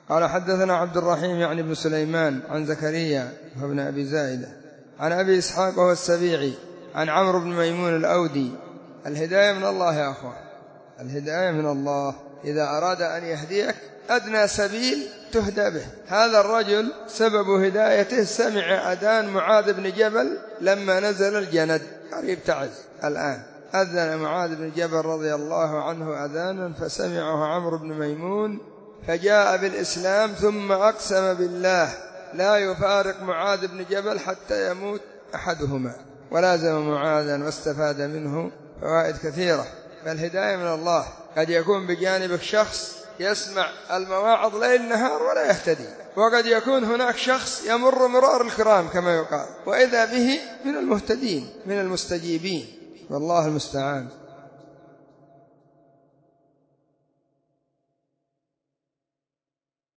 قال حدثنا عبد الرحيم يعني بن سليمان عن زكريا وابن أبي زائدة عن أبي إسحاق وهو السبيعي عن عمرو بن ميمون الأودي. الهداية من الله يا أخوان، الهداية من الله. إذا أراد أن يهديك أدنى سبيل تهدى به. هذا الرجل سبب هدايته سمع أذان معاذ بن جبل لما نزل الجند، قريب تعز الآن. أذن معاذ بن جبل رضي الله عنه أذانا فسمعه عمرو بن ميمون فجاء بالإسلام، ثم أقسم بالله لا يفارق معاذ بن جبل حتى يموت أحدهما، ولازم معاذا واستفاد منه فوائد كثيرة. فالهداية من الله. قد يكون بجانبك شخص يسمع المواعظ ليل نهار ولا يهتدي، وقد يكون هناك شخص يمر مرار الكرام كما يقال وإذا به من المهتدين من المستجيبين، والله المستعان.